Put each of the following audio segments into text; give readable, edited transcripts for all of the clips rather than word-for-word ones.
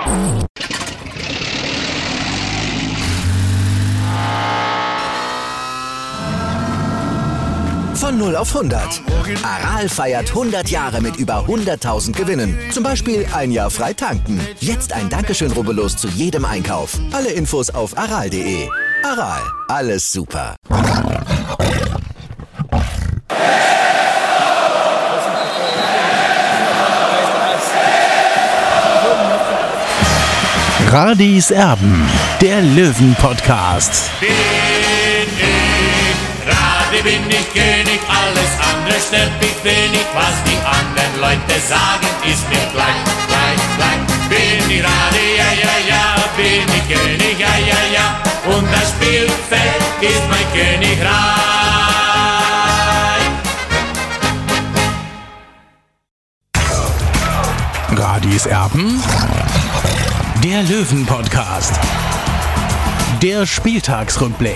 Von 0 auf 100. Aral feiert 100 Jahre mit über 100.000 Gewinnen. Zum Beispiel ein Jahr frei tanken. Jetzt ein Dankeschön, rubbellos zu jedem Einkauf. Alle Infos auf aral.de. Aral, alles super. Radis Erben, der Löwen-Podcast. Bin ich König, alles andere stört mich wenig. Was die anderen Leute sagen, ist mir gleich. Bin ich Rade, ja, bin ich König, ja. Und das Spielfeld ist mein Königreich. Radis Erben, der Löwen-Podcast. Der Spieltagsrückblick.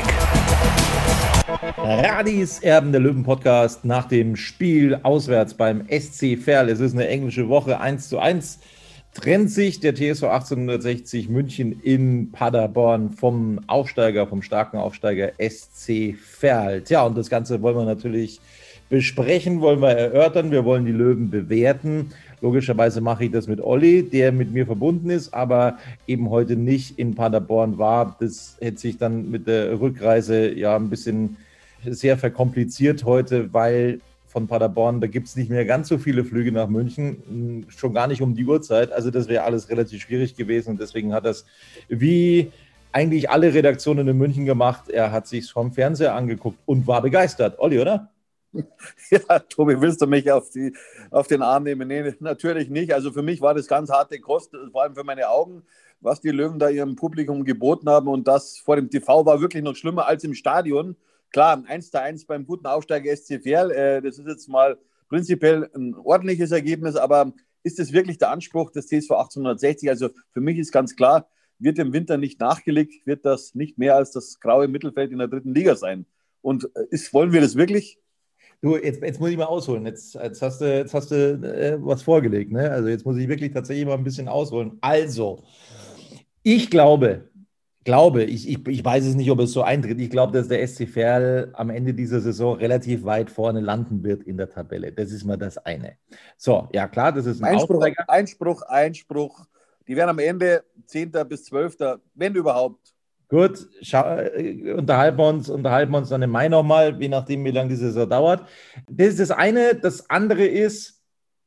Radis Erben, der Löwen-Podcast nach dem Spiel auswärts beim SC Verl. Es ist eine englische Woche, 1:1. Trennt sich der TSV 1860 München in Paderborn vom starken Aufsteiger SC Verl. Tja, und das Ganze wollen wir natürlich besprechen, wollen wir erörtern, wir wollen die Löwen bewerten. Logischerweise mache ich das mit Olli, der mit mir verbunden ist, aber eben heute nicht in Paderborn war. Das hätte sich dann mit der Rückreise ja ein bisschen sehr verkompliziert heute, weil von Paderborn, da gibt es nicht mehr ganz so viele Flüge nach München, schon gar nicht um die Uhrzeit. Also das wäre alles relativ schwierig gewesen und deswegen hat das wie eigentlich alle Redaktionen in München gemacht. Er hat sich vom Fernseher angeguckt und war begeistert. Olli, oder? Ja, Tobi, willst du mich auf den Arm nehmen? Nee, natürlich nicht. Also für mich war das ganz harte Kost, vor allem für meine Augen, was die Löwen da ihrem Publikum geboten haben. Und das vor dem TV war wirklich noch schlimmer als im Stadion. Klar, ein 1:1 beim guten Aufsteiger SC Verl, das ist jetzt mal prinzipiell ein ordentliches Ergebnis, aber ist es wirklich der Anspruch des TSV 1860? Also für mich ist ganz klar, wird im Winter nicht nachgelegt, wird das nicht mehr als das graue Mittelfeld in der 3. Liga sein. Und wollen wir das wirklich? Du, jetzt muss ich mal ausholen. Jetzt hast du was vorgelegt, ne? Also jetzt muss ich wirklich tatsächlich mal ein bisschen ausholen. Also, ich glaube, ich weiß es nicht, ob es so eintritt. Ich glaube, dass der SC Verl am Ende dieser Saison relativ weit vorne landen wird in der Tabelle. Das ist mal das eine. So, ja klar, das ist ein Einspruch. Die werden am Ende 10. bis 12., wenn überhaupt. Gut, unterhalten wir uns dann im Mai nochmal, je nachdem, wie lange die Saison dauert. Das ist das eine. Das andere ist,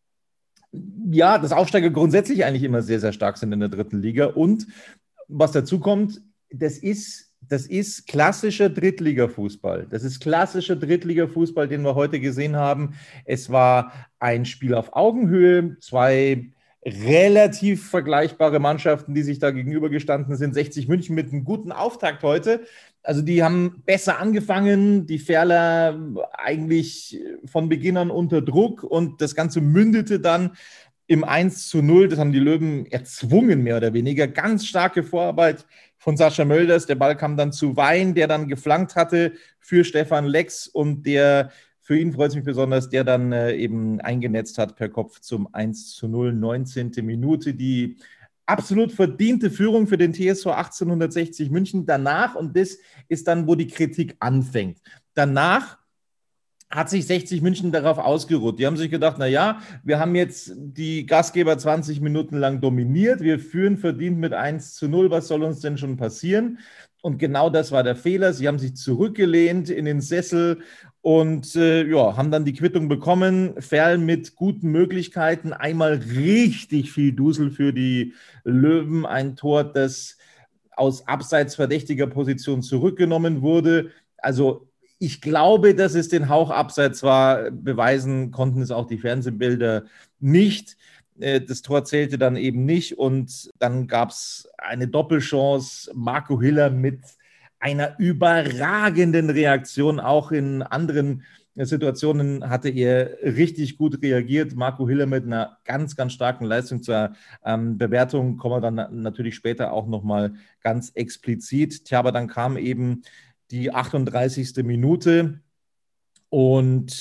ja, dass Aufsteiger grundsätzlich eigentlich immer sehr, sehr stark sind in der 3. Liga. Und was dazu kommt, das ist klassischer Drittliga-Fußball. Das ist klassischer Drittliga-Fußball, den wir heute gesehen haben. Es war ein Spiel auf Augenhöhe, zwei relativ vergleichbare Mannschaften, die sich da gegenübergestanden sind. 60 München mit einem guten Auftakt heute. Also die haben besser angefangen, die Verler eigentlich von Beginn an unter Druck und das Ganze mündete dann im 1:0. Das haben die Löwen erzwungen, mehr oder weniger. Ganz starke Vorarbeit von Sascha Mölders. Der Ball kam dann zu Wein, der dann geflankt hatte für Stefan Lex und der, für ihn freut es mich besonders, der dann eben eingenetzt hat per Kopf zum 1:0, 19. Minute. Die absolut verdiente Führung für den TSV 1860 München. Danach, und das ist dann, wo die Kritik anfängt, danach hat sich 60 München darauf ausgeruht. Die haben sich gedacht, naja, wir haben jetzt die Gastgeber 20 Minuten lang dominiert, wir führen verdient mit 1:0, was soll uns denn schon passieren? Und genau das war der Fehler. Sie haben sich zurückgelehnt in den Sessel und haben dann die Quittung bekommen. Verl mit guten Möglichkeiten, einmal richtig viel Dusel für die Löwen, ein Tor, das aus abseits verdächtiger Position zurückgenommen wurde. Also ich glaube, dass es den Hauch abseits war. Beweisen konnten es auch die Fernsehbilder nicht. Das Tor zählte dann eben nicht. Und dann gab es eine Doppelchance. Marco Hiller mit einer überragenden Reaktion. Auch in anderen Situationen hatte er richtig gut reagiert. Marco Hiller mit einer ganz, ganz starken Leistung. Zur Bewertung kommen wir dann natürlich später auch nochmal ganz explizit. Tja, aber dann kam eben die 38. Minute und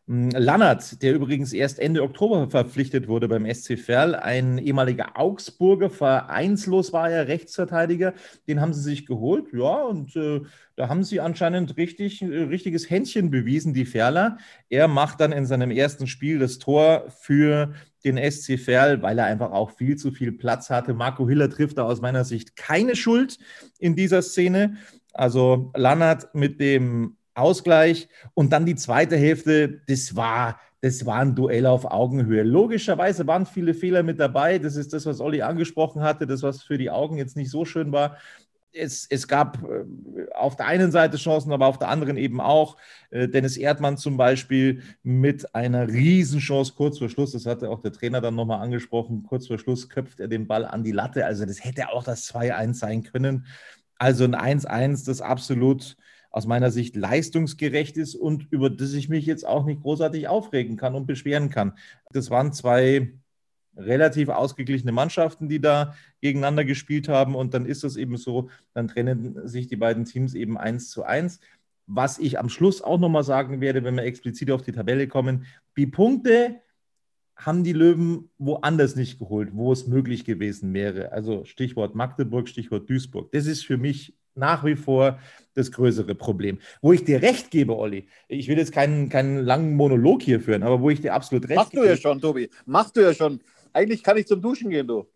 Lannert, der übrigens erst Ende Oktober verpflichtet wurde beim SC Verl, ein ehemaliger Augsburger, vereinslos war er, Rechtsverteidiger, den haben sie sich geholt, ja, und da haben sie anscheinend richtiges Händchen bewiesen, die Verler. Er macht dann in seinem ersten Spiel das Tor für den SC Verl, weil er einfach auch viel zu viel Platz hatte. Marco Hiller trifft da aus meiner Sicht keine Schuld in dieser Szene. Also Lannert mit dem Ausgleich und dann die zweite Hälfte, das war ein Duell auf Augenhöhe. Logischerweise waren viele Fehler mit dabei. Das ist das, was Olli angesprochen hatte, das, was für die Augen jetzt nicht so schön war. Es gab auf der einen Seite Chancen, aber auf der anderen eben auch. Dennis Erdmann zum Beispiel mit einer Riesenchance kurz vor Schluss, das hatte auch der Trainer dann nochmal angesprochen, kurz vor Schluss köpft er den Ball an die Latte. Also das hätte auch das 2-1 sein können. Also ein 1-1, das absolut aus meiner Sicht leistungsgerecht ist und über das ich mich jetzt auch nicht großartig aufregen kann und beschweren kann. Das waren zwei relativ ausgeglichene Mannschaften, die da gegeneinander gespielt haben und dann ist das eben so, dann trennen sich die beiden Teams eben 1:1. Was ich am Schluss auch nochmal sagen werde, wenn wir explizit auf die Tabelle kommen, die Punkte haben die Löwen woanders nicht geholt, wo es möglich gewesen wäre. Also Stichwort Magdeburg, Stichwort Duisburg. Das ist für mich nach wie vor das größere Problem. Wo ich dir recht gebe, Olli, ich will jetzt keinen langen Monolog hier führen, aber wo ich dir absolut recht gebe. Machst du ja schon, Tobi. Machst du ja schon. Eigentlich kann ich zum Duschen gehen, du.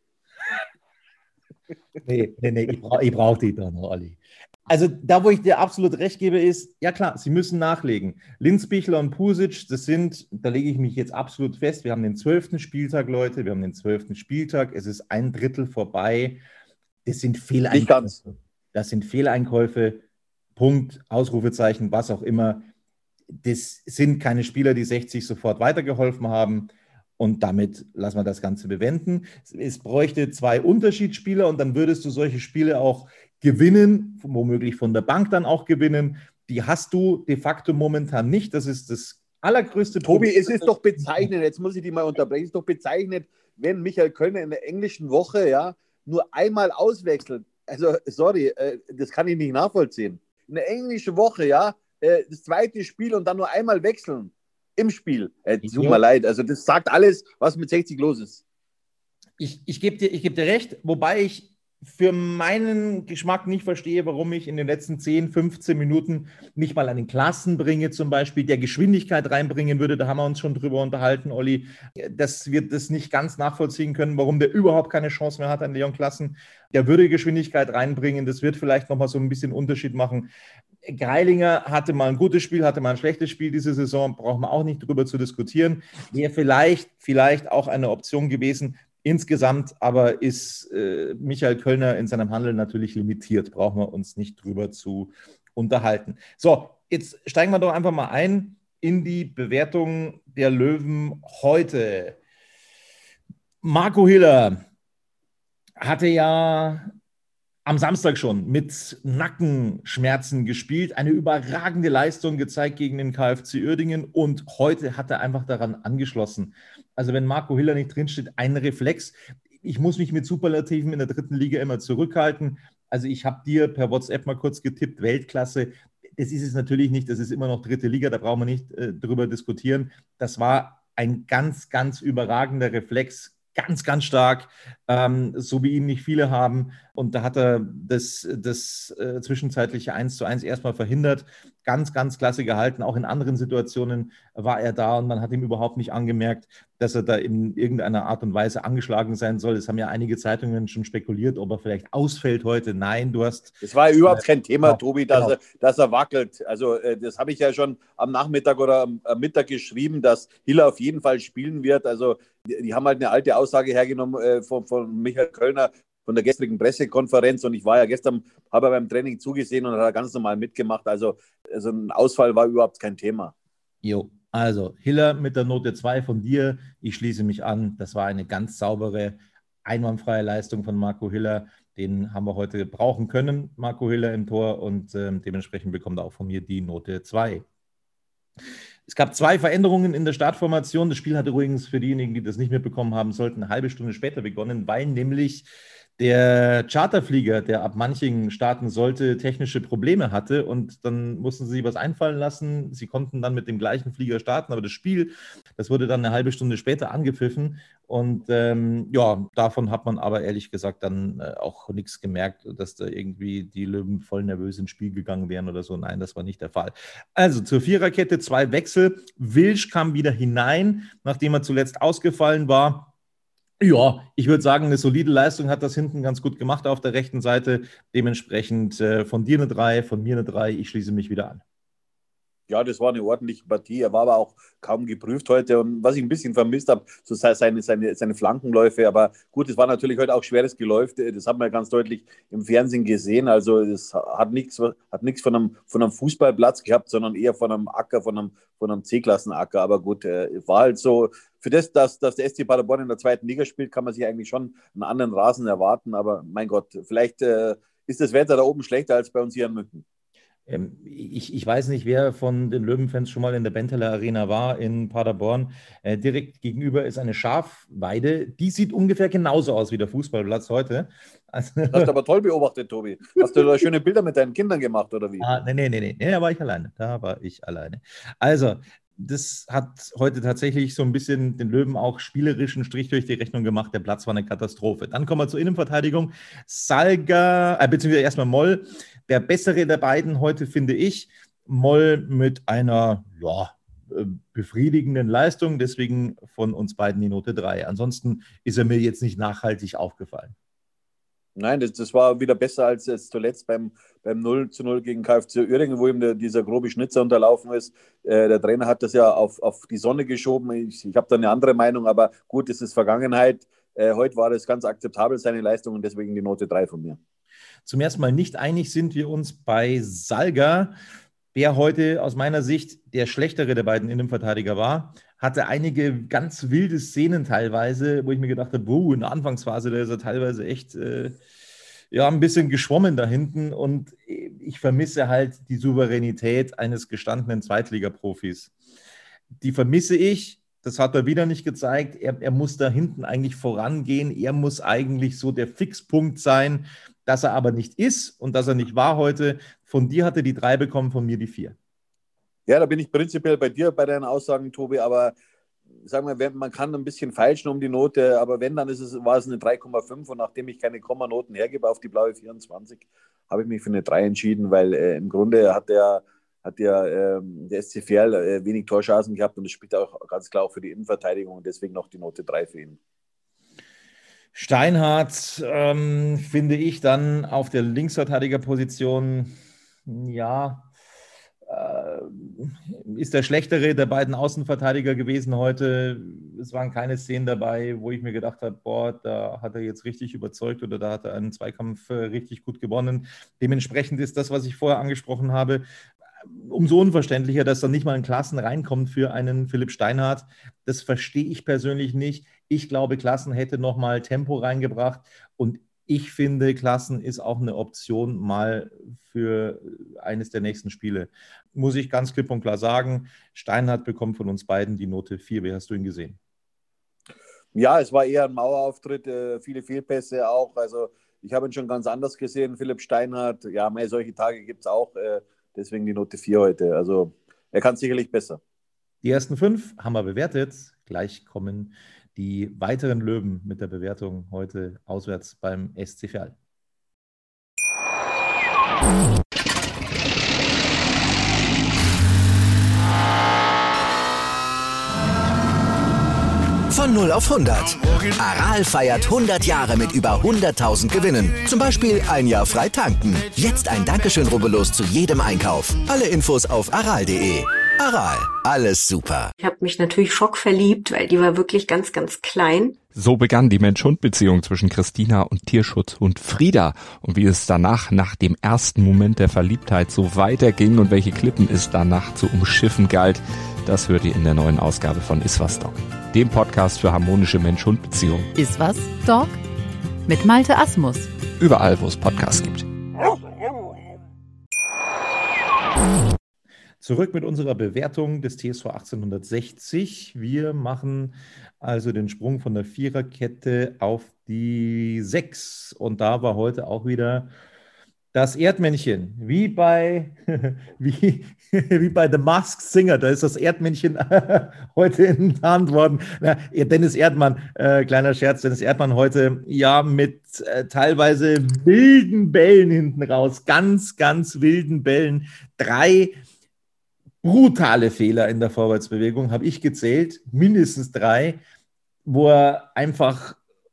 Nee, ich brauche die doch noch, Olli. Also da, wo ich dir absolut recht gebe, ist, ja klar, sie müssen nachlegen. Linzbichler und Pusic, da lege ich mich jetzt absolut fest, wir haben den 12. Spieltag, Leute, wir haben den 12. Spieltag, es ist ein Drittel vorbei. Das sind Fehleinkäufe. Nicht ganz. Das sind Fehleinkäufe, Punkt, Ausrufezeichen, was auch immer. Das sind keine Spieler, die 60 sofort weitergeholfen haben. Und damit lassen wir das Ganze bewenden. Es bräuchte 2 Unterschiedsspieler und dann würdest du solche Spiele auch gewinnen, womöglich von der Bank dann auch gewinnen. Die hast du de facto momentan nicht. Das ist das allergrößte Problem. Tobi, es ist doch bezeichnend, jetzt muss ich dich mal unterbrechen, es ist doch bezeichnend, wenn Michael Kölner in der englischen Woche nur einmal auswechselt. Also, sorry, das kann ich nicht nachvollziehen. In der englischen Woche, das zweite Spiel und dann nur einmal wechseln im Spiel. Tut mir leid, also das sagt alles, was mit 60 los ist. Ich gebe dir recht, wobei ich für meinen Geschmack nicht verstehe, warum ich in den letzten 10, 15 Minuten nicht mal einen Klassen bringe, zum Beispiel, der Geschwindigkeit reinbringen würde. Da haben wir uns schon drüber unterhalten, Olli, dass wir das nicht ganz nachvollziehen können, warum der überhaupt keine Chance mehr hat an Leon Klassen. Der würde Geschwindigkeit reinbringen. Das wird vielleicht nochmal so ein bisschen Unterschied machen. Greilinger hatte mal ein gutes Spiel, hatte mal ein schlechtes Spiel diese Saison, brauchen wir auch nicht drüber zu diskutieren. Wäre vielleicht auch eine Option gewesen. Insgesamt aber ist Michael Kölner in seinem Handeln natürlich limitiert, brauchen wir uns nicht drüber zu unterhalten. So, jetzt steigen wir doch einfach mal ein in die Bewertung der Löwen heute. Marco Hiller hatte ja am Samstag schon mit Nackenschmerzen gespielt, eine überragende Leistung gezeigt gegen den KfC Uerdingen und heute hat er einfach daran angeschlossen. Also wenn Marco Hiller nicht drinsteht, ein Reflex. Ich muss mich mit Superlativen in der 3. Liga immer zurückhalten. Also ich habe dir per WhatsApp mal kurz getippt, Weltklasse. Das ist es natürlich nicht, das ist immer noch 3. Liga, da brauchen wir nicht drüber diskutieren. Das war ein ganz, ganz überragender Reflex, ganz, ganz stark, so wie ihn nicht viele haben. Und da hat er das zwischenzeitliche 1:1 erstmal verhindert. Ganz, ganz klasse gehalten. Auch in anderen Situationen war er da und man hat ihm überhaupt nicht angemerkt, dass er da in irgendeiner Art und Weise angeschlagen sein soll. Es haben ja einige Zeitungen schon spekuliert, ob er vielleicht ausfällt heute. Nein, du hast... Es war ja überhaupt kein Thema, Tobi, dass er wackelt. Also das habe ich ja schon am Nachmittag oder am Mittag geschrieben, dass Hiller auf jeden Fall spielen wird. Also die haben halt eine alte Aussage hergenommen von Michael Kölner, von der gestrigen Pressekonferenz und ich war ja gestern, habe beim Training zugesehen und hat ganz normal mitgemacht. Also ein Ausfall war überhaupt kein Thema. Jo, also Hiller mit der Note 2 von dir. Ich schließe mich an. Das war eine ganz saubere, einwandfreie Leistung von Marco Hiller. Den haben wir heute brauchen können, Marco Hiller im Tor und dementsprechend bekommt er auch von mir die Note 2. Es gab 2 Veränderungen in der Startformation. Das Spiel hatte übrigens für diejenigen, die das nicht mitbekommen haben sollten, eine halbe Stunde später begonnen, weil nämlich der Charterflieger, der ab Manching starten sollte, technische Probleme hatte und dann mussten sie sich was einfallen lassen. Sie konnten dann mit dem gleichen Flieger starten, aber das Spiel, das wurde dann eine halbe Stunde später angepfiffen und davon hat man aber ehrlich gesagt dann auch nichts gemerkt, dass da irgendwie die Löwen voll nervös ins Spiel gegangen wären oder so. Nein, das war nicht der Fall. Also zur Viererkette 2 Wechsel. Wilsch kam wieder hinein, nachdem er zuletzt ausgefallen war. Ja, ich würde sagen, eine solide Leistung hat das hinten ganz gut gemacht auf der rechten Seite. Dementsprechend von dir eine 3, von mir eine 3. Ich schließe mich wieder an. Ja, das war eine ordentliche Partie. Er war aber auch kaum geprüft heute. Und was ich ein bisschen vermisst habe, so seine Flankenläufe. Aber gut, es war natürlich heute auch schweres Geläuf. Das hat man ja ganz deutlich im Fernsehen gesehen. Also es hat nichts von einem Fußballplatz gehabt, sondern eher von einem Acker, von einem C-Klassen-Acker. Aber gut, war halt so. Für das, dass der SC Paderborn in der 2. Liga spielt, kann man sich eigentlich schon einen anderen Rasen erwarten. Aber mein Gott, vielleicht ist das Wetter da oben schlechter als bei uns hier in München. Ich weiß nicht, wer von den Löwenfans schon mal in der Benteler Arena war in Paderborn. Direkt gegenüber ist eine Schafweide. Die sieht ungefähr genauso aus wie der Fußballplatz heute. Also, das hast du aber toll beobachtet, Tobi. Hast du da schöne Bilder mit deinen Kindern gemacht, oder wie? Nee, da war ich alleine. Also, das hat heute tatsächlich so ein bisschen den Löwen auch spielerischen Strich durch die Rechnung gemacht. Der Platz war eine Katastrophe. Dann kommen wir zur Innenverteidigung. Salga, beziehungsweise erstmal Moll. Der bessere der beiden heute, finde ich. Moll mit einer befriedigenden Leistung. Deswegen von uns beiden die Note 3. Ansonsten ist er mir jetzt nicht nachhaltig aufgefallen. Nein, das war wieder besser als zuletzt beim 0:0 gegen KFC Uerdingen, wo ihm dieser grobe Schnitzer unterlaufen ist. Der Trainer hat das ja auf die Sonne geschoben. Ich habe da eine andere Meinung, aber gut, das ist Vergangenheit. Heute war das ganz akzeptabel, seine Leistung, und deswegen die Note 3 von mir. Zum ersten Mal nicht einig sind wir uns bei Salga, der heute aus meiner Sicht der schlechtere der beiden Innenverteidiger war. Hatte einige ganz wilde Szenen teilweise, wo ich mir gedacht habe, in der Anfangsphase, da ist er teilweise echt ein bisschen geschwommen da hinten, und ich vermisse halt die Souveränität eines gestandenen Zweitligaprofis. Die vermisse ich, das hat er wieder nicht gezeigt. Er muss da hinten eigentlich vorangehen, er muss eigentlich so der Fixpunkt sein, dass er aber nicht ist und dass er nicht war heute. Von dir hat er die 3 bekommen, von mir die 4. Ja, da bin ich prinzipiell bei dir bei deinen Aussagen, Tobi, aber sagen wir, man kann ein bisschen feilschen um die Note, aber wenn, dann war es eine 3,5, und nachdem ich keine Kommanoten hergebe auf die blaue 24, habe ich mich für eine 3 entschieden, weil im Grunde hat der SC Verl wenig Torchancen gehabt, und das spielt auch ganz klar auch für die Innenverteidigung, und deswegen noch die Note 3 für ihn. Steinhardt finde ich dann auf der Linksverteidigerposition, ist der schlechtere der beiden Außenverteidiger gewesen heute. Es waren keine Szenen dabei, wo ich mir gedacht habe, da hat er jetzt richtig überzeugt oder da hat er einen Zweikampf richtig gut gewonnen. Dementsprechend ist das, was ich vorher angesprochen habe, umso unverständlicher, dass da nicht mal ein Klassen reinkommt für einen Philipp Steinhardt. Das verstehe ich persönlich nicht. Ich glaube, Klassen hätte nochmal Tempo reingebracht, und ich finde, Klassen ist auch eine Option mal für eines der nächsten Spiele. Muss ich ganz klipp und klar sagen, Steinhardt bekommt von uns beiden die Note 4. Wie hast du ihn gesehen? Ja, es war eher ein Mauerauftritt, viele Fehlpässe auch. Also ich habe ihn schon ganz anders gesehen, Philipp Steinhardt. Ja, solche Tage gibt es auch, deswegen die Note 4 heute. Also er kann sicherlich besser. Die ersten 5 haben wir bewertet. Gleich kommen die weiteren Löwen mit der Bewertung heute auswärts beim SC Verl. Von 0 auf 100. Aral feiert 100 Jahre mit über 100.000 Gewinnen. Zum Beispiel ein Jahr frei tanken. Jetzt ein Dankeschön, rubbellos zu jedem Einkauf. Alle Infos auf aral.de. Aral, alles super. Ich habe mich natürlich schockverliebt, weil die war wirklich ganz, ganz klein. So begann die Mensch-Hund-Beziehung zwischen Christina und Tierschutzhund Frieda. Und wie es danach, nach dem ersten Moment der Verliebtheit, so weiterging und welche Klippen es danach zu umschiffen galt, das hört ihr in der neuen Ausgabe von Iswas Dog, dem Podcast für harmonische Mensch-Hund-Beziehungen. Iswas Dog mit Malte Asmus. Überall, wo es Podcasts gibt. Zurück mit unserer Bewertung des TSV 1860. Wir machen also den Sprung von der Viererkette auf die 6. Und da war heute auch wieder das Erdmännchen, wie bei The Masked Singer. Da ist das Erdmännchen heute enttarnt worden. Dennis Erdmann, kleiner Scherz, Dennis Erdmann heute ja mit teilweise wilden Bällen hinten raus. Ganz, ganz wilden Bällen. 3 brutale Fehler in der Vorwärtsbewegung, habe ich gezählt. Mindestens 3, wo er einfach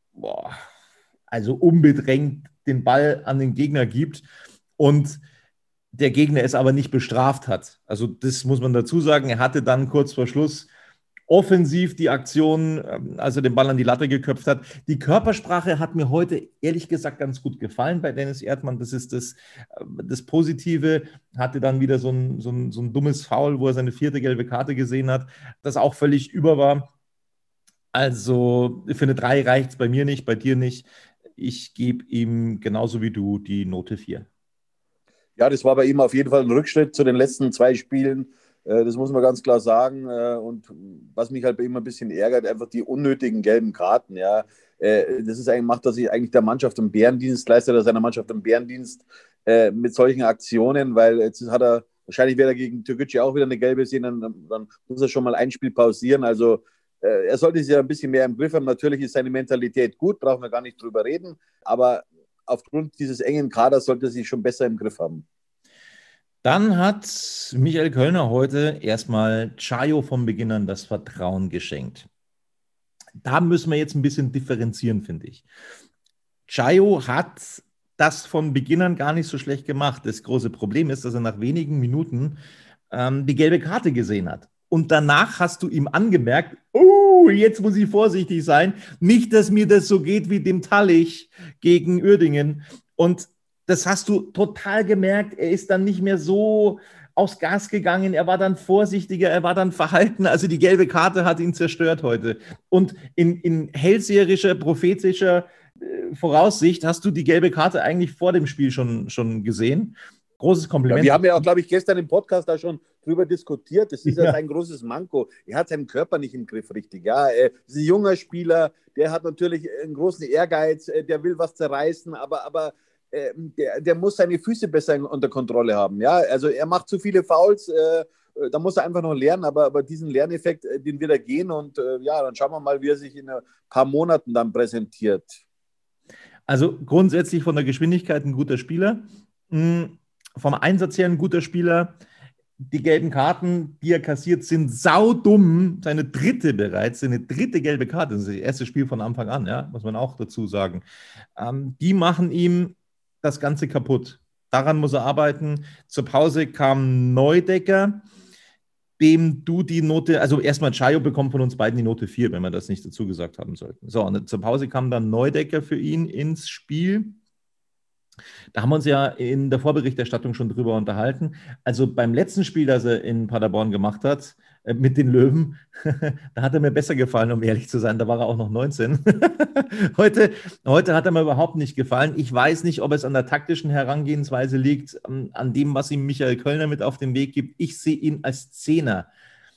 also unbedrängt den Ball an den Gegner gibt und der Gegner es aber nicht bestraft hat. Also das muss man dazu sagen. Er hatte dann kurz vor Schluss offensiv die Aktion, als er den Ball an die Latte geköpft hat. Die Körpersprache hat mir heute ehrlich gesagt ganz gut gefallen bei Dennis Erdmann. Das ist das Positive. Hatte dann wieder so ein dummes Foul, wo er seine 4. gelbe Karte gesehen hat, das auch völlig über war. Also für eine 3 reicht es bei mir nicht, bei dir nicht. Ich gebe ihm genauso wie du die Note 4. Ja, das war bei ihm auf jeden Fall ein Rückschritt zu den letzten 2 Spielen. Das muss man ganz klar sagen. Und was mich halt bei ihm ein bisschen ärgert, einfach die unnötigen gelben Karten. Ja, das ist macht er sich eigentlich der Mannschaft einen Bärendienst, leistet er seiner Mannschaft einen Bärendienst mit solchen Aktionen, weil jetzt hat er, wahrscheinlich wird er gegen Türkgücü auch wieder eine gelbe sehen, dann muss er schon mal ein Spiel pausieren. Also er sollte sich ja ein bisschen mehr im Griff haben. Natürlich ist seine Mentalität gut, brauchen wir gar nicht drüber reden. Aber aufgrund dieses engen Kaders sollte er sich schon besser im Griff haben. Dann hat Michael Kölner heute erstmal Chayo vom Beginn an das Vertrauen geschenkt. Da müssen wir jetzt ein bisschen differenzieren, finde ich. Chayo hat das von Beginn an gar nicht so schlecht gemacht. Das große Problem ist, dass er nach wenigen Minuten die gelbe Karte gesehen hat. Und danach hast du ihm angemerkt, jetzt muss ich vorsichtig sein. Nicht, dass mir das so geht wie dem Tallich gegen Uerdingen. Und das hast du total gemerkt. Er ist dann nicht mehr so aufs Gas gegangen. Er war dann vorsichtiger, er war dann verhalten. Also die gelbe Karte hat ihn zerstört heute. Und in hellseherischer, prophetischer Voraussicht hast du die gelbe Karte eigentlich vor dem Spiel schon gesehen. Großes Kompliment. Ja, wir haben ja auch, glaube ich, gestern im Podcast da schon drüber diskutiert. Das ist ja sein großes Manko. Er hat seinen Körper nicht im Griff richtig. Ja, er ist ein junger Spieler, der hat natürlich einen großen Ehrgeiz, der will was zerreißen, aber der muss seine Füße besser unter Kontrolle haben. Ja, also er macht zu viele Fouls, da muss er einfach noch lernen, aber diesen Lerneffekt, den wird er gehen und dann schauen wir mal, wie er sich in ein paar Monaten dann präsentiert. Also grundsätzlich von der Geschwindigkeit ein guter Spieler. Vom Einsatz her ein guter Spieler. Die gelben Karten, die er kassiert, sind saudumm. Seine dritte gelbe Karte. Das ist das erste Spiel von Anfang an, ja, muss man auch dazu sagen. Die machen ihm das Ganze kaputt. Daran muss er arbeiten. Zur Pause kam Neudecker, dem du die Note, also erstmal Chayo bekommt von uns beiden die Note 4, wenn wir das nicht dazu gesagt haben sollten. So, und zur Pause kam dann Neudecker für ihn ins Spiel. Da haben wir uns ja in der Vorberichterstattung schon drüber unterhalten. Also beim letzten Spiel, das er in Paderborn gemacht hat, mit den Löwen, da hat er mir besser gefallen, um ehrlich zu sein. Da war er auch noch 19. Heute hat er mir überhaupt nicht gefallen. Ich weiß nicht, ob es an der taktischen Herangehensweise liegt, an dem, was ihm Michael Kölner mit auf den Weg gibt. Ich sehe ihn als Zehner.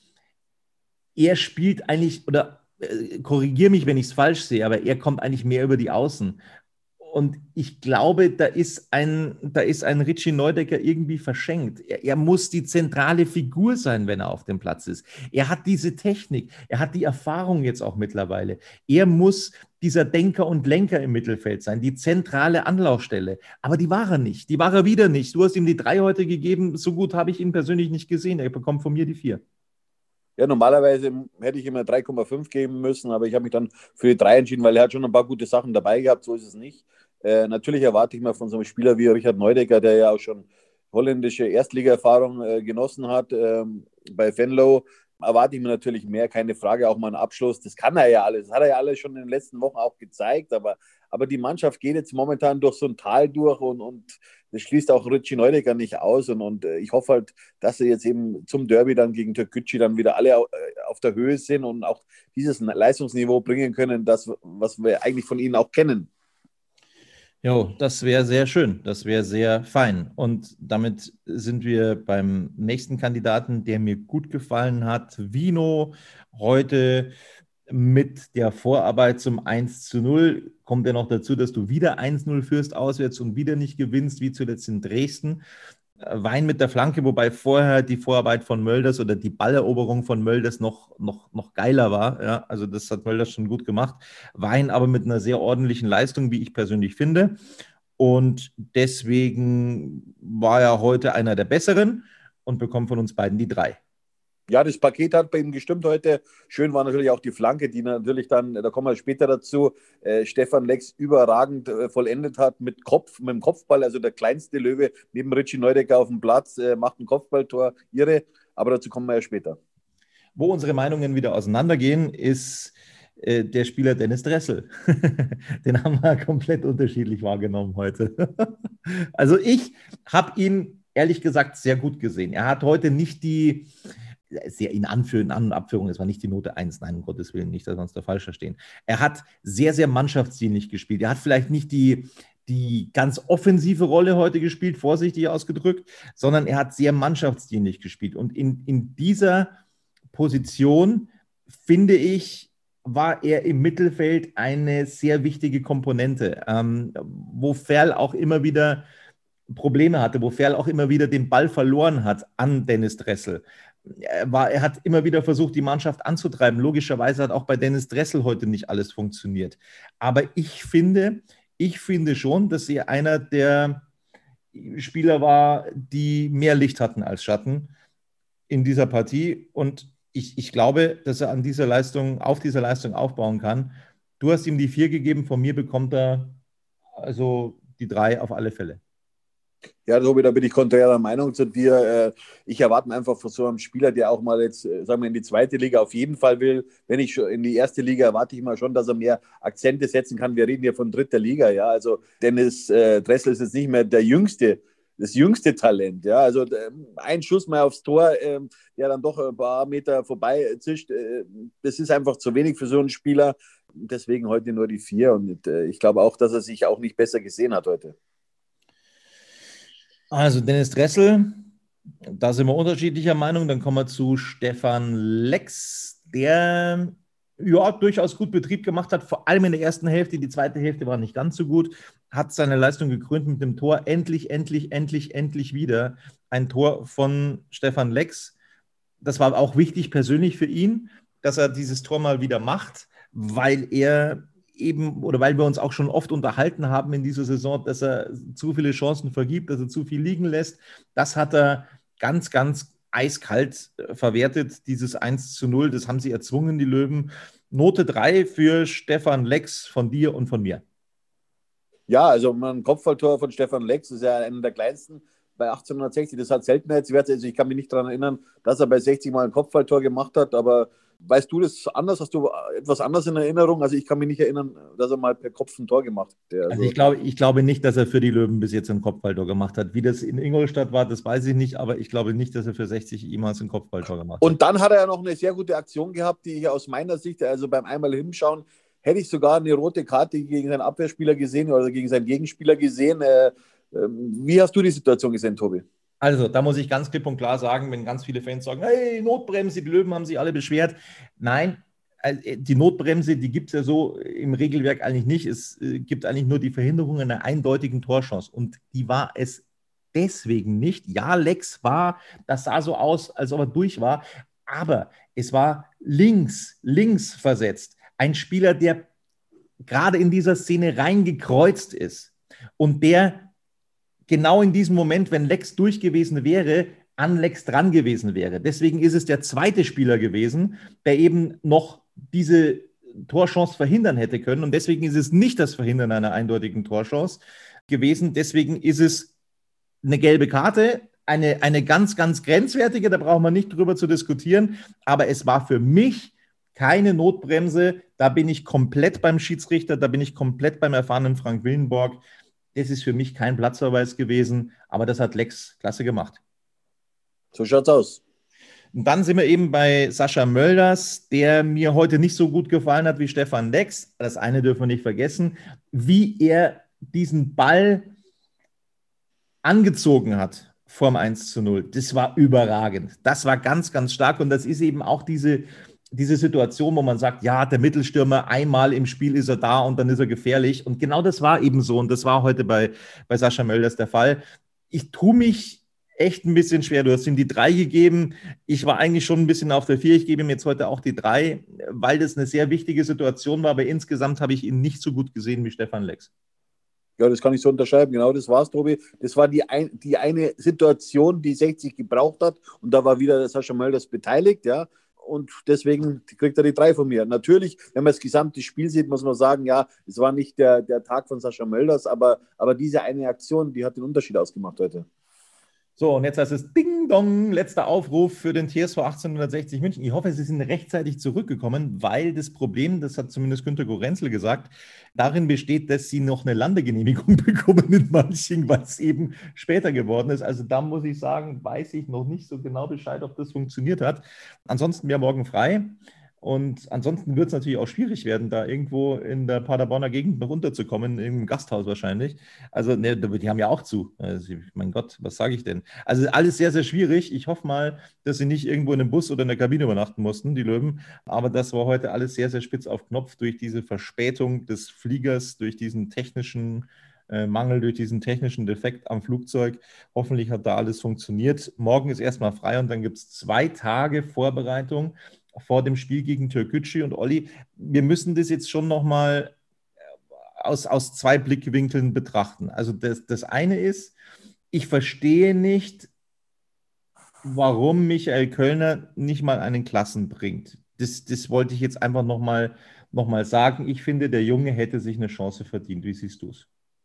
Er spielt eigentlich, oder korrigiere mich, wenn ich es falsch sehe, aber er kommt eigentlich mehr über die Außen. Und ich glaube, da ist ein Richie Neudecker irgendwie verschenkt. Er muss die zentrale Figur sein, wenn er auf dem Platz ist. Er hat diese Technik, er hat die Erfahrung jetzt auch mittlerweile. Er muss dieser Denker und Lenker im Mittelfeld sein, die zentrale Anlaufstelle. Aber die war er nicht, die war er wieder nicht. Du hast ihm die 3 heute gegeben, so gut habe ich ihn persönlich nicht gesehen. Er bekommt von mir die 4. Ja, normalerweise hätte ich ihm 3,5 geben müssen, aber ich habe mich dann für die 3 entschieden, weil er hat schon ein paar gute Sachen dabei gehabt, so ist es nicht. Natürlich erwarte ich mal von so einem Spieler wie Richard Neudecker, der ja auch schon holländische Erstliga-Erfahrung genossen hat, bei Venlo, erwarte ich mir natürlich mehr, keine Frage, auch mal einen Abschluss. Das kann er ja alles, das hat er ja alles schon in den letzten Wochen auch gezeigt, aber die Mannschaft geht jetzt momentan durch so ein Tal durch und das schließt auch Richie Neudecker nicht aus und ich hoffe halt, dass sie jetzt eben zum Derby dann gegen Türkgücü dann wieder alle auf der Höhe sind und auch dieses Leistungsniveau bringen können, das, was wir eigentlich von ihnen auch kennen. Jo, das wäre sehr schön, das wäre sehr fein. Und damit sind wir beim nächsten Kandidaten, der mir gut gefallen hat. Vino heute mit der Vorarbeit zum 1:0 kommt ja noch dazu, dass du wieder 1:0 führst auswärts und wieder nicht gewinnst, wie zuletzt in Dresden. Wein mit der Flanke, wobei vorher die Vorarbeit von Mölders oder die Balleroberung von Mölders noch geiler war. Ja, also das hat Mölders schon gut gemacht. Wein aber mit einer sehr ordentlichen Leistung, wie ich persönlich finde. Und deswegen war er heute einer der Besseren und bekommt von uns beiden die 3. Ja, das Paket hat bei ihm gestimmt heute. Schön war natürlich auch die Flanke, die natürlich dann, da kommen wir später dazu, Stefan Lex überragend vollendet hat mit dem Kopfball. Also der kleinste Löwe neben Richie Neudecker auf dem Platz, macht ein Kopfballtor, irre. Aber dazu kommen wir ja später. Wo unsere Meinungen wieder auseinandergehen, ist der Spieler Dennis Dressel. Den haben wir komplett unterschiedlich wahrgenommen heute. Also ich habe ihn ehrlich gesagt sehr gut gesehen. Er hat heute nicht die... sehr in Abführung, es war nicht die Note 1, nein, um Gottes Willen, nicht, dass wir uns da falsch verstehen. Er hat sehr, sehr mannschaftsdienlich gespielt. Er hat vielleicht nicht die ganz offensive Rolle heute gespielt, vorsichtig ausgedrückt, sondern er hat sehr mannschaftsdienlich gespielt. Und in dieser Position, finde ich, war er im Mittelfeld eine sehr wichtige Komponente, wo Ferl auch immer wieder Probleme hatte, wo Ferl auch immer wieder den Ball verloren hat an Dennis Dressel. Er hat immer wieder versucht, die Mannschaft anzutreiben. Logischerweise hat auch bei Dennis Dressel heute nicht alles funktioniert. Aber ich finde schon, dass er einer der Spieler war, die mehr Licht hatten als Schatten in dieser Partie. Und ich glaube, dass er auf dieser Leistung aufbauen kann. Du hast ihm die 4 gegeben, von mir bekommt er also die 3 auf alle Fälle. Ja, Tobi, da bin ich konträrer Meinung zu dir. Ich erwarte einfach von so einem Spieler, der auch mal jetzt, sagen wir, in die zweite Liga auf jeden Fall will. Wenn ich schon in die erste Liga erwarte ich mal schon, dass er mehr Akzente setzen kann. Wir reden hier von dritter Liga, ja. Also Dennis Dressel ist jetzt nicht mehr das jüngste Talent, ja. Also ein Schuss mal aufs Tor, der dann doch ein paar Meter vorbei zischt, das ist einfach zu wenig für so einen Spieler. Deswegen heute nur die 4 und ich glaube auch, dass er sich auch nicht besser gesehen hat heute. Also Dennis Dressel, da sind wir unterschiedlicher Meinung. Dann kommen wir zu Stefan Lex, der ja durchaus gut Betrieb gemacht hat, vor allem in der ersten Hälfte. Die zweite Hälfte war nicht ganz so gut, hat seine Leistung gekrönt mit dem Tor. Endlich wieder ein Tor von Stefan Lex. Das war auch wichtig persönlich für ihn, dass er dieses Tor mal wieder macht, weil er weil wir uns auch schon oft unterhalten haben in dieser Saison, dass er zu viele Chancen vergibt, dass er zu viel liegen lässt. Das hat er ganz, ganz eiskalt verwertet, dieses 1:0. Das haben sie erzwungen, die Löwen. Note 3 für Stefan Lex von dir und von mir. Ja, also ein Kopfballtor von Stefan Lex ist ja einer der kleinsten bei 1860. Das hat Seltenheitswerte. Also ich kann mich nicht daran erinnern, dass er bei 60 Mal ein Kopfballtor gemacht hat, aber weißt du das anders? Hast du etwas anderes in Erinnerung? Also ich kann mich nicht erinnern, dass er mal per Kopf ein Tor gemacht hat. Also ich glaube nicht, dass er für die Löwen bis jetzt ein Kopfballtor gemacht hat. Wie das in Ingolstadt war, das weiß ich nicht, aber ich glaube nicht, dass er für 60 jemals ein Kopfballtor gemacht hat. Und dann hat er ja noch eine sehr gute Aktion gehabt, die ich aus meiner Sicht, also beim einmal hinschauen, hätte ich sogar eine rote Karte gegen seinen Abwehrspieler gesehen oder gegen seinen Gegenspieler gesehen. Wie hast du die Situation gesehen, Tobi? Also, da muss ich ganz klipp und klar sagen, wenn ganz viele Fans sagen, hey, Notbremse, die Löwen haben sich alle beschwert. Nein, die Notbremse, die gibt es ja so im Regelwerk eigentlich nicht. Es gibt eigentlich nur die Verhinderung einer eindeutigen Torchance. Und die war es deswegen nicht. Ja, Lex das sah so aus, als ob er durch war. Aber es war links versetzt. Ein Spieler, der gerade in dieser Szene reingekreuzt ist und der genau in diesem Moment, wenn Lex durch gewesen wäre, an Lex dran gewesen wäre. Deswegen ist es der zweite Spieler gewesen, der eben noch diese Torchance verhindern hätte können. Und deswegen ist es nicht das Verhindern einer eindeutigen Torchance gewesen. Deswegen ist es eine gelbe Karte, eine ganz, ganz grenzwertige, da braucht man nicht drüber zu diskutieren. Aber es war für mich keine Notbremse. Da bin ich komplett beim Schiedsrichter, da bin ich komplett beim erfahrenen Frank Willenborg. Das ist für mich kein Platzverweis gewesen, aber das hat Lex klasse gemacht. So schaut's aus. Und dann sind wir eben bei Sascha Mölders, der mir heute nicht so gut gefallen hat wie Stefan Lex. Das eine dürfen wir nicht vergessen, wie er diesen Ball angezogen hat vorm 1:0. Das war überragend. Das war ganz, ganz stark und das ist eben auch diese diese Situation, wo man sagt, ja, der Mittelstürmer, einmal im Spiel ist er da und dann ist er gefährlich. Und genau das war eben so. Und das war heute bei Sascha Mölders der Fall. Ich tue mich echt ein bisschen schwer. Du hast ihm die 3 gegeben. Ich war eigentlich schon ein bisschen auf der 4. Ich gebe ihm jetzt heute auch die 3, weil das eine sehr wichtige Situation war. Aber insgesamt habe ich ihn nicht so gut gesehen wie Stefan Lex. Ja, das kann ich so unterschreiben. Genau, das war's, Tobi. Das war die eine Situation, die 60 gebraucht hat. Und da war wieder der Sascha Mölders beteiligt, ja. Und deswegen kriegt er die 3 von mir. Natürlich, wenn man das gesamte Spiel sieht, muss man sagen, ja, es war nicht der Tag von Sascha Mölders, aber diese eine Aktion, die hat den Unterschied ausgemacht heute. So, und jetzt heißt es Ding Dong, letzter Aufruf für den TSV 1860 München. Ich hoffe, Sie sind rechtzeitig zurückgekommen, weil das Problem, das hat zumindest Günter Gorenzel gesagt, darin besteht, dass Sie noch eine Landegenehmigung bekommen in Manching, weil es eben später geworden ist. Also da muss ich sagen, weiß ich noch nicht so genau Bescheid, ob das funktioniert hat. Ansonsten wäre morgen frei. Und ansonsten wird es natürlich auch schwierig werden, da irgendwo in der Paderborner Gegend noch runterzukommen, im Gasthaus wahrscheinlich. Also, ne, die haben ja auch zu. Also, mein Gott, was sage ich denn? Also, alles sehr, sehr schwierig. Ich hoffe mal, dass sie nicht irgendwo in einem Bus oder in der Kabine übernachten mussten, die Löwen. Aber das war heute alles sehr, sehr spitz auf Knopf durch diese Verspätung des Fliegers, durch diesen technischen Mangel, durch diesen technischen Defekt am Flugzeug. Hoffentlich hat da alles funktioniert. Morgen ist erstmal frei und dann gibt es 2 Tage Vorbereitung vor dem Spiel gegen Türkgücü. Und Olli, wir müssen das jetzt schon nochmal aus 2 Blickwinkeln betrachten. Also das eine ist, ich verstehe nicht, warum Michael Kölner nicht mal einen Klassen bringt. Das wollte ich jetzt einfach nochmal sagen. Ich finde, der Junge hätte sich eine Chance verdient. Wie siehst du es?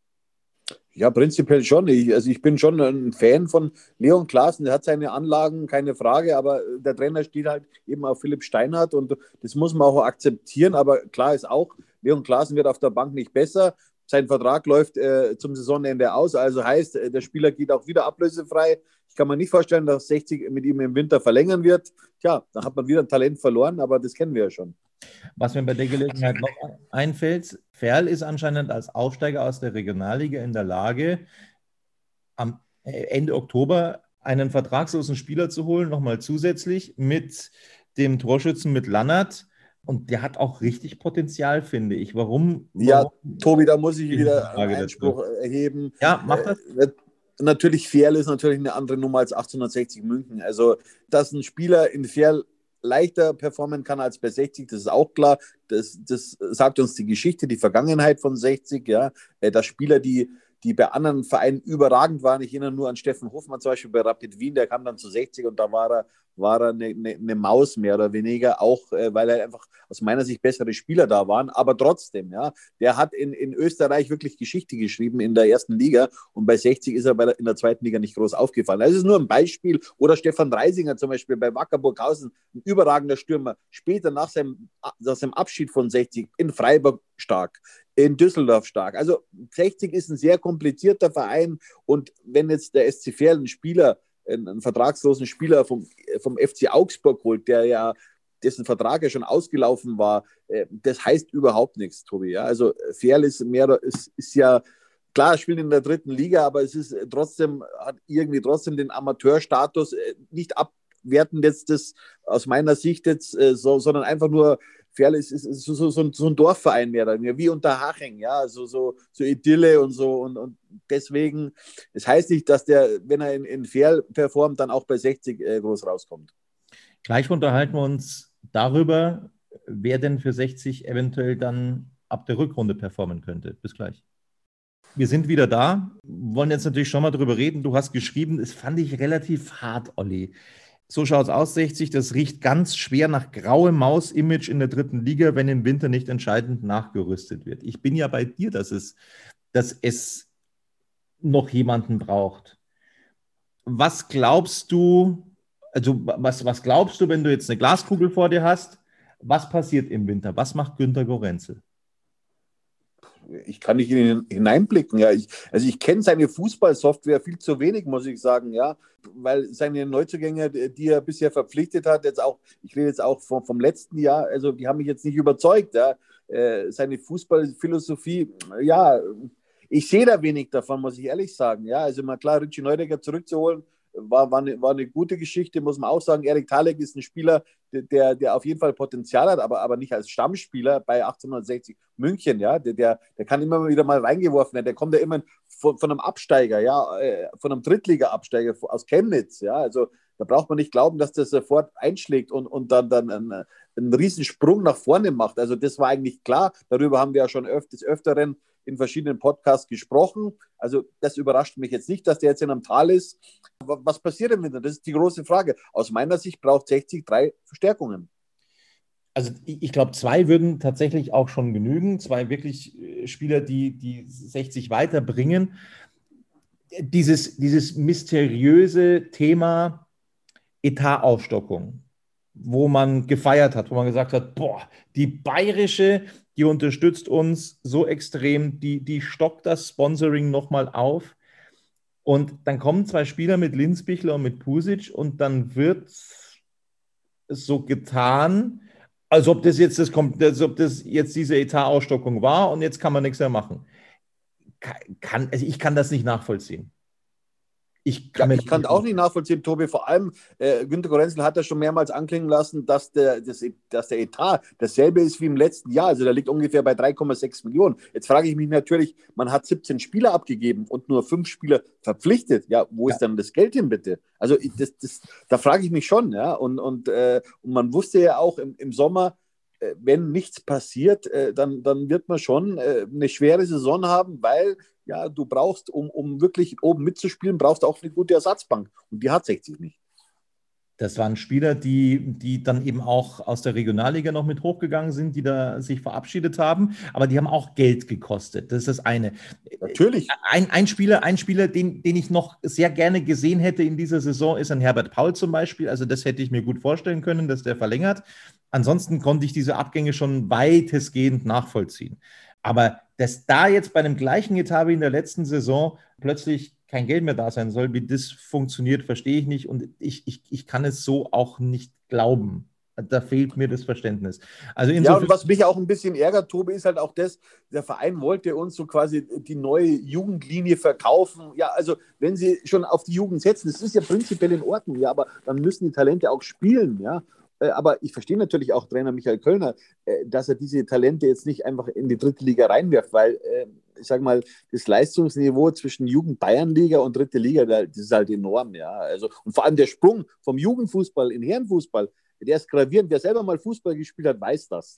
Ja, prinzipiell schon. Ich bin schon ein Fan von Leon Klaassen. Der hat seine Anlagen, keine Frage, aber der Trainer steht halt eben auf Philipp Steinhardt und das muss man auch akzeptieren. Aber klar ist auch, Leon Klaassen wird auf der Bank nicht besser. Sein Vertrag läuft zum Saisonende aus, also heißt, der Spieler geht auch wieder ablösefrei. Ich kann mir nicht vorstellen, dass 60 mit ihm im Winter verlängern wird. Tja, da hat man wieder ein Talent verloren, aber das kennen wir ja schon. Was mir bei der Gelegenheit noch einfällt, Ferl ist anscheinend als Aufsteiger aus der Regionalliga in der Lage, am Ende Oktober einen vertragslosen Spieler zu holen, nochmal zusätzlich mit dem Torschützen mit Lannert. Und der hat auch richtig Potenzial, finde ich. Warum? Ja, Tobi, da muss ich wieder einen Einspruch erheben. Ja, mach das. Natürlich, Ferl ist natürlich eine andere Nummer als 1860 München. Also, dass ein Spieler in Ferl leichter performen kann als bei 60, das ist auch klar. Das sagt uns die Geschichte, die Vergangenheit von 60. Ja. Dass Spieler, die bei anderen Vereinen überragend waren, ich erinnere nur an Steffen Hofmann zum Beispiel bei Rapid Wien, der kam dann zu 60 und da war er eine Maus mehr oder weniger, auch weil einfach aus meiner Sicht bessere Spieler da waren, aber trotzdem, ja, der hat in Österreich wirklich Geschichte geschrieben in der ersten Liga und bei 60 ist er in der zweiten Liga nicht groß aufgefallen. Das ist nur ein Beispiel. Oder Stefan Reisinger zum Beispiel bei Wacker Burghausen, ein überragender Stürmer, später nach seinem Abschied von 60 in Freiburg stark, in Düsseldorf stark. Also 60 ist ein sehr komplizierter Verein und wenn jetzt der SC Verl einen vertragslosen Spieler vom FC Augsburg holt, dessen Vertrag ja schon ausgelaufen war, das heißt überhaupt nichts, Tobi. Ja? Also Verl ist ja klar, spielt in der dritten Liga, aber es ist hat irgendwie trotzdem den Amateurstatus, nicht abwertend jetzt das aus meiner Sicht jetzt, sondern einfach nur Ferl ist so ein Dorfverein mehr oder weniger, wie Unterhaching, ja, so Idylle und so und deswegen, es heißt nicht, dass der, wenn er in Ferl performt, dann auch bei 60 groß rauskommt. Gleich unterhalten wir uns darüber, wer denn für 60 eventuell dann ab der Rückrunde performen könnte. Bis gleich. Wir sind wieder da, wollen jetzt natürlich schon mal drüber reden. Du hast geschrieben, das fand ich relativ hart, Olli. So schaut es aus, 60. Das riecht ganz schwer nach graue Maus-Image in der dritten Liga, wenn im Winter nicht entscheidend nachgerüstet wird. Ich bin ja bei dir, dass es noch jemanden braucht. Was glaubst du, was glaubst du, wenn du jetzt eine Glaskugel vor dir hast? Was passiert im Winter? Was macht Günter Gorenzel? Ich kann nicht hineinblicken. Ja. Ich kenne seine Fußballsoftware viel zu wenig, muss ich sagen, ja, weil seine Neuzugänge, die er bisher verpflichtet hat, ich rede jetzt auch vom letzten Jahr, also die haben mich jetzt nicht überzeugt. Ja. Seine Fußballphilosophie, ja, ich sehe da wenig davon, muss ich ehrlich sagen. Ja. Also mal klar, Richie Neudecker zurückzuholen, war eine gute Geschichte, muss man auch sagen. Erik Thalek ist ein Spieler, der auf jeden Fall Potenzial hat, aber nicht als Stammspieler bei 1860 München, ja, der kann immer wieder mal reingeworfen werden, der kommt ja immer von einem Absteiger, ja, von einem Drittliga-Absteiger aus Chemnitz, ja, also da braucht man nicht glauben, dass der sofort einschlägt und dann einen Riesensprung nach vorne macht. Also das war eigentlich klar. Darüber haben wir ja schon des Öfteren in verschiedenen Podcasts gesprochen. Also das überrascht mich jetzt nicht, dass der jetzt in einem Tal ist. Was passiert im Winter? Das ist die große Frage. Aus meiner Sicht braucht 60 3 Verstärkungen. Also ich glaube, 2 würden tatsächlich auch schon genügen. 2 wirklich Spieler, die 60 weiterbringen. Dieses mysteriöse Thema Etataufstockung, wo man gefeiert hat, wo man gesagt hat, boah, die Bayerische, die unterstützt uns so extrem, die stockt das Sponsoring nochmal auf. Und dann kommen 2 Spieler mit Linsbichler und mit Pusic und dann wird so getan, als ob das jetzt diese Etataufstockung war und jetzt kann man nichts mehr machen. Also ich kann das nicht nachvollziehen. Ich kann auch nicht nachvollziehen, Tobi. Vor allem, Günter Gorenzel hat ja schon mehrmals anklingen lassen, dass der Etat dasselbe ist wie im letzten Jahr. Also der liegt ungefähr bei 3,6 Millionen. Jetzt frage ich mich natürlich, man hat 17 Spieler abgegeben und nur 5 Spieler verpflichtet. Ja, wo ist dann das Geld hin, bitte? Also da frage ich mich schon. Ja? Und man wusste ja auch im Sommer, wenn nichts passiert, dann wird man schon eine schwere Saison haben, weil ja, du brauchst, um wirklich oben mitzuspielen, brauchst du auch eine gute Ersatzbank. Und die hat 60 nicht. Das waren Spieler, die dann eben auch aus der Regionalliga noch mit hochgegangen sind, die da sich verabschiedet haben. Aber die haben auch Geld gekostet. Das ist das eine. Natürlich. Ein Spieler, den ich noch sehr gerne gesehen hätte in dieser Saison, ist ein Herbert Paul zum Beispiel. Also das hätte ich mir gut vorstellen können, dass der verlängert. Ansonsten konnte ich diese Abgänge schon weitestgehend nachvollziehen. Aber dass da jetzt bei einem gleichen Etat wie in der letzten Saison plötzlich kein Geld mehr da sein soll, wie das funktioniert, verstehe ich nicht. Und ich kann es so auch nicht glauben. Da fehlt mir das Verständnis. Also ja, und was mich auch ein bisschen ärgert, Tobi, ist halt auch das, der Verein wollte uns so quasi die neue Jugendlinie verkaufen. Ja, also wenn sie schon auf die Jugend setzen, das ist ja prinzipiell in Ordnung, ja, aber dann müssen die Talente auch spielen, ja. Aber ich verstehe natürlich auch Trainer Michael Kölner, dass er diese Talente jetzt nicht einfach in die dritte Liga reinwirft, weil, ich sage mal, das Leistungsniveau zwischen Jugend-Bayernliga und dritte Liga, das ist halt enorm, ja. Also, und vor allem der Sprung vom Jugendfußball in Herrenfußball, der ist gravierend. Wer selber mal Fußball gespielt hat, weiß das.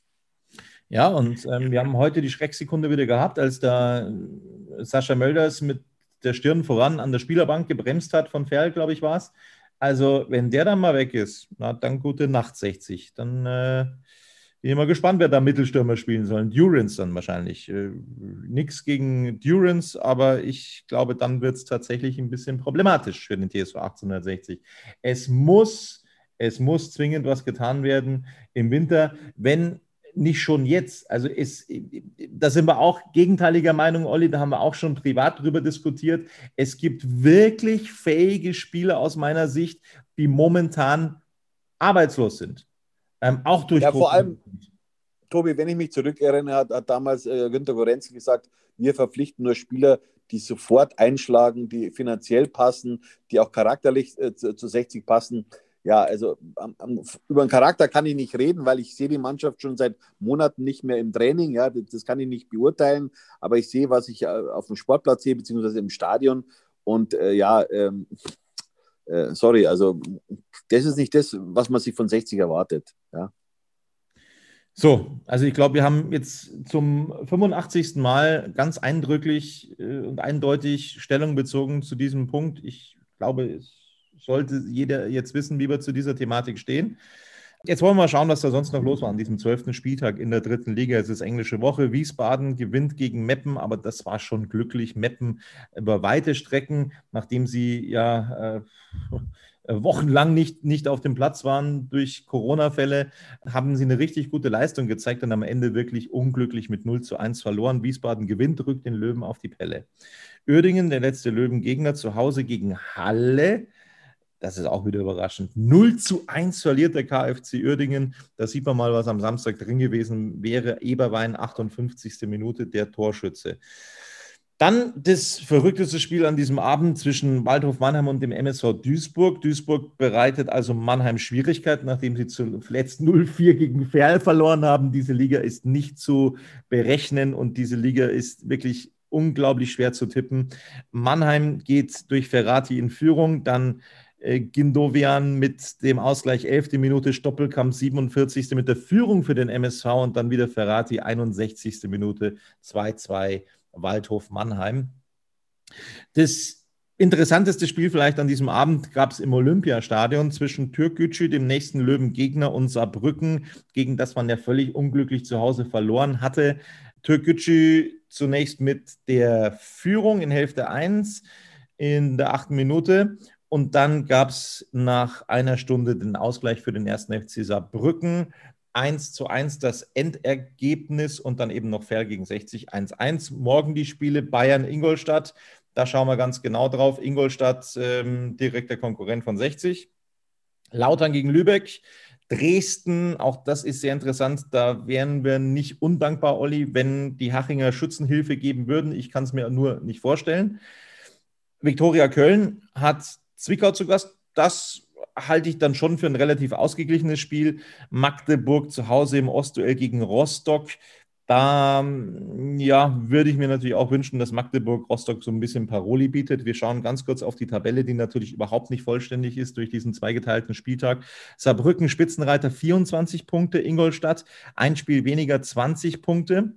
Ja, und wir haben heute die Schrecksekunde wieder gehabt, als da Sascha Mölders mit der Stirn voran an der Spielerbank gebremst hat, von Ferl, glaube ich, war es. Also, wenn der dann mal weg ist, na, dann gute Nacht 60. Dann bin ich mal gespannt, wer da Mittelstürmer spielen soll. Durance dann wahrscheinlich. Nichts gegen Durance, aber ich glaube, dann wird es tatsächlich ein bisschen problematisch für den TSV 1860. Es muss zwingend was getan werden im Winter, wenn nicht schon jetzt. Also da sind wir auch gegenteiliger Meinung, Olli, da haben wir auch schon privat drüber diskutiert. Es gibt wirklich fähige Spieler aus meiner Sicht, die momentan arbeitslos sind. Auch durch ja, vor allem, Tobi, wenn ich mich zurückerinnere, hat damals Günter Gorenzel gesagt, wir verpflichten nur Spieler, die sofort einschlagen, die finanziell passen, die auch charakterlich zu 60 passen. Ja, also über den Charakter kann ich nicht reden, weil ich sehe die Mannschaft schon seit Monaten nicht mehr im Training. Ja, das kann ich nicht beurteilen, aber ich sehe, was ich auf dem Sportplatz sehe, beziehungsweise im Stadion. Und sorry, also das ist nicht das, was man sich von 60 erwartet. Ja. So, also ich glaube, wir haben jetzt zum 85. Mal ganz eindrücklich und eindeutig Stellung bezogen zu diesem Punkt. Ich glaube, es sollte jeder jetzt wissen, wie wir zu dieser Thematik stehen. Jetzt wollen wir mal schauen, was da sonst noch los war an diesem 12. Spieltag in der dritten Liga. Es ist englische Woche. Wiesbaden gewinnt gegen Meppen, aber das war schon glücklich. Meppen über weite Strecken, nachdem sie ja wochenlang nicht auf dem Platz waren durch Corona-Fälle, haben sie eine richtig gute Leistung gezeigt und am Ende wirklich unglücklich mit 0:1 verloren. Wiesbaden gewinnt, rückt den Löwen auf die Pelle. Uerdingen, der letzte Löwengegner, zu Hause gegen Halle. Das ist auch wieder überraschend. 0:1 verliert der KFC Uerdingen. Da sieht man mal, was am Samstag drin gewesen wäre. Eberwein, 58. Minute, der Torschütze. Dann das verrückteste Spiel an diesem Abend zwischen Waldhof Mannheim und dem MSV Duisburg. Duisburg bereitet also Mannheim Schwierigkeiten, nachdem sie zuletzt 0-4 gegen Verl verloren haben. Diese Liga ist nicht zu berechnen und diese Liga ist wirklich unglaublich schwer zu tippen. Mannheim geht durch Ferrati in Führung, dann Gindovian mit dem Ausgleich 11. Minute, Stoppelkamp 47. mit der Führung für den MSV und dann wieder Ferrati 61. Minute 2-2 Waldhof Mannheim. Das interessanteste Spiel vielleicht an diesem Abend gab es im Olympiastadion zwischen Türkgücü, dem nächsten Löwengegner, und Saarbrücken, gegen das man ja völlig unglücklich zu Hause verloren hatte. Türkgücü zunächst mit der Führung in Hälfte 1 in der 8. Minute und dann gab es nach einer Stunde den Ausgleich für den 1. FC Saarbrücken. 1:1 das Endergebnis und dann eben noch Verl gegen 60 1:1. Morgen die Spiele Bayern-Ingolstadt. Da schauen wir ganz genau drauf. Ingolstadt direkter Konkurrent von 60. Lautern gegen Lübeck. Dresden, auch das ist sehr interessant. Da wären wir nicht undankbar, Olli, wenn die Hachinger Schützenhilfe geben würden. Ich kann es mir nur nicht vorstellen. Viktoria Köln hat Zwickau zu Gast. Das halte ich dann schon für ein relativ ausgeglichenes Spiel. Magdeburg zu Hause im Ostduell gegen Rostock. Da würde ich mir natürlich auch wünschen, dass Magdeburg Rostock so ein bisschen Paroli bietet. Wir schauen ganz kurz auf die Tabelle, die natürlich überhaupt nicht vollständig ist durch diesen zweigeteilten Spieltag. Saarbrücken Spitzenreiter 24 Punkte, Ingolstadt ein Spiel weniger 20 Punkte.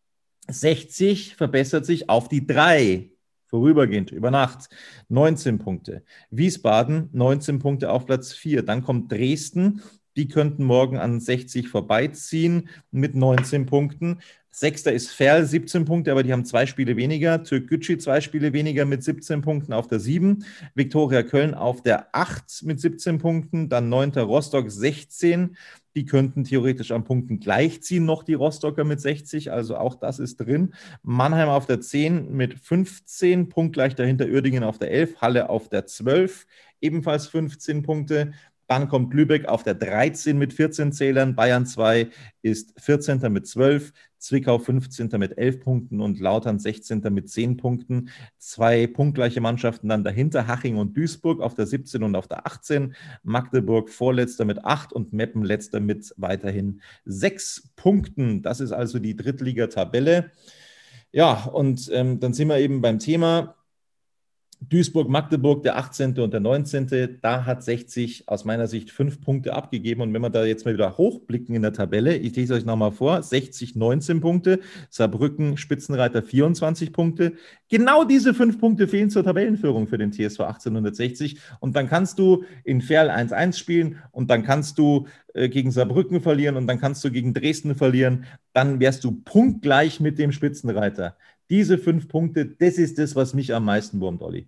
60 verbessert sich auf die 3. Vorübergehend, über Nacht, 19 Punkte. Wiesbaden, 19 Punkte auf Platz 4. Dann kommt Dresden, die könnten morgen an 60 vorbeiziehen mit 19 Punkten. Sechster ist Verl, 17 Punkte, aber die haben 2 Spiele weniger. Türkgücü 2 Spiele weniger mit 17 Punkten auf der 7. Viktoria Köln auf der 8 mit 17 Punkten. Dann 9. Rostock 16. Die könnten theoretisch an Punkten gleichziehen, noch die Rostocker mit 60, also auch das ist drin. Mannheim auf der 10 mit 15, punktgleich dahinter Uerdingen auf der 11, Halle auf der 12, ebenfalls 15 Punkte. Dann kommt Lübeck auf der 13 mit 14 Zählern, Bayern 2 ist 14. mit 12, Zwickau 15. mit 11 Punkten und Lautern 16. mit 10 Punkten. 2 punktgleiche Mannschaften dann dahinter, Haching und Duisburg auf der 17 und auf der 18, Magdeburg vorletzter mit 8 und Meppen letzter mit weiterhin 6 Punkten. Das ist also die Drittligatabelle. Ja, und dann sind wir eben beim Thema Duisburg-Magdeburg, der 18. und der 19. Da hat 60 aus meiner Sicht 5 Punkte abgegeben. Und wenn wir da jetzt mal wieder hochblicken in der Tabelle, ich lese euch nochmal vor, 60 19 Punkte, Saarbrücken Spitzenreiter 24 Punkte. Genau diese 5 Punkte fehlen zur Tabellenführung für den TSV 1860. Und dann kannst du in Verl 1:1 spielen und dann kannst du gegen Saarbrücken verlieren und dann kannst du gegen Dresden verlieren. Dann wärst du punktgleich mit dem Spitzenreiter. Diese 5 Punkte, das ist das, was mich am meisten wurmt, Olli.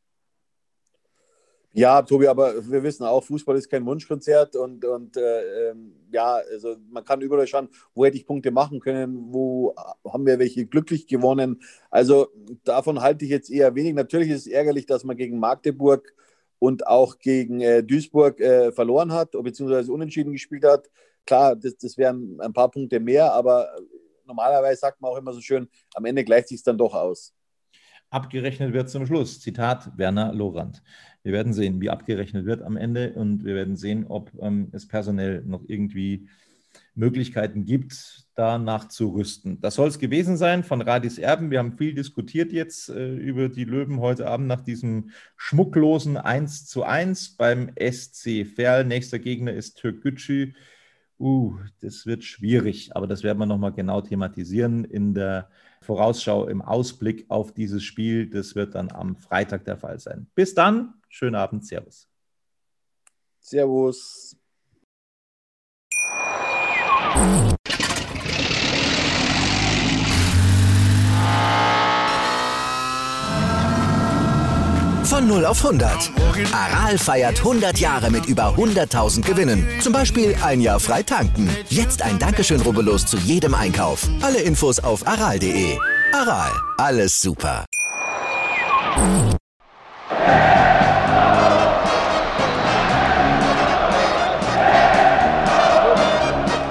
Ja, Tobi, aber wir wissen auch, Fußball ist kein Wunschkonzert und also man kann überall schauen, wo hätte ich Punkte machen können, wo haben wir welche glücklich gewonnen. Also davon halte ich jetzt eher wenig. Natürlich ist es ärgerlich, dass man gegen Magdeburg und auch gegen Duisburg verloren hat, beziehungsweise unentschieden gespielt hat. Klar, das wären ein paar Punkte mehr, aber normalerweise sagt man auch immer so schön, am Ende gleicht sich es dann doch aus. Abgerechnet wird zum Schluss. Zitat Werner Lorand. Wir werden sehen, wie abgerechnet wird am Ende und wir werden sehen, ob es personell noch irgendwie Möglichkeiten gibt, da nachzurüsten. Das soll es gewesen sein von Radis Erben. Wir haben viel diskutiert jetzt über die Löwen heute Abend nach diesem schmucklosen 1:1 beim SC Verl. Nächster Gegner ist Türkgücü. Das wird schwierig, aber das werden wir nochmal genau thematisieren in der Vorausschau, im Ausblick auf dieses Spiel. Das wird dann am Freitag der Fall sein. Bis dann, schönen Abend, Servus. Servus. Von 0 auf 100. Aral feiert 100 Jahre mit über 100.000 Gewinnen. Zum Beispiel ein Jahr frei tanken. Jetzt ein Dankeschön, rubbellos zu jedem Einkauf. Alle Infos auf aral.de. Aral, alles super.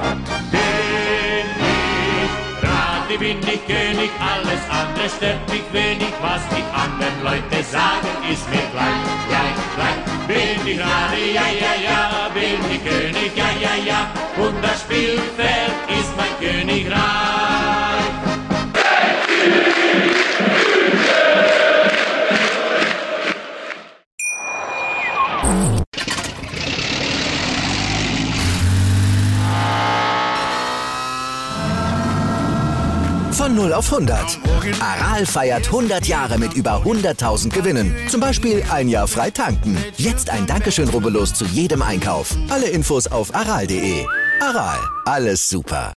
Bin ich König, alles andere stört mich wenig, was die anderen Leute sagen, ist mir gleich, gleich, gleich. Bin ich Radi, ja, ja, ja, bin ich König, ja, ja, ja, und das Spielfeld ist mein Königreich. Von 0 auf 100. Aral feiert 100 Jahre mit über 100.000 Gewinnen. Zum Beispiel ein Jahr frei tanken. Jetzt ein Dankeschön, rubbellos zu jedem Einkauf. Alle Infos auf aral.de. Aral, alles super.